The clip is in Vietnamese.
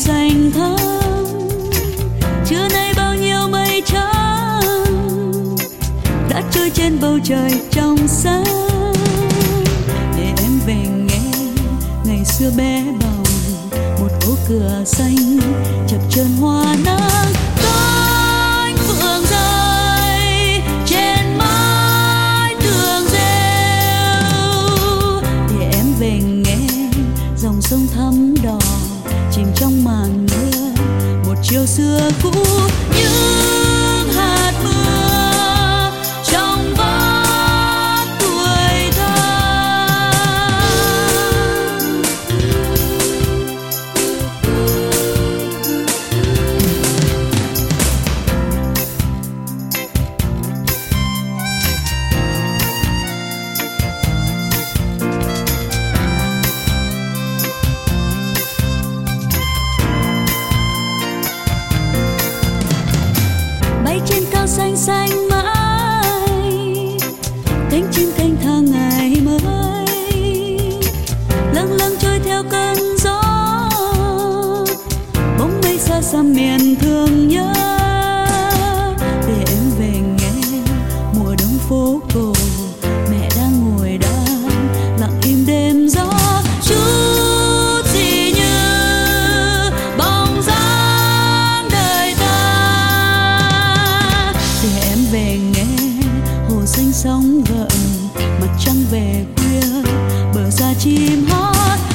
xanh thắm. Trưa nay bao nhiêu mây trắng đã trôi trên bầu trời trong sáng, để em về nghe ngày xưa bé bỏng, một ô cửa xanh chập chờn hoa nắng. Cánh phượng rơi trên mái tường rêu, để em về nghe dòng sông thắm đỏ chìm trong màn mưa, một chiều xưa cũ. Những hạt mưa trong vắt tuổi thơ. Bay trên cao xanh xanh mãi, cánh chim thanh thang ngày mới, lâng lâng trôi theo cơn gió, bóng mây xa xăm miền thương nhớ. Để em về nghe mùa đông phố cổ, mẹ đang ngồi đàn lặng im đêm gió. Chút gì như bóng dáng đời ta, để em về nghe hồ xanh sóng gợn, mặt trăng về khuya, bờ xa chim hót.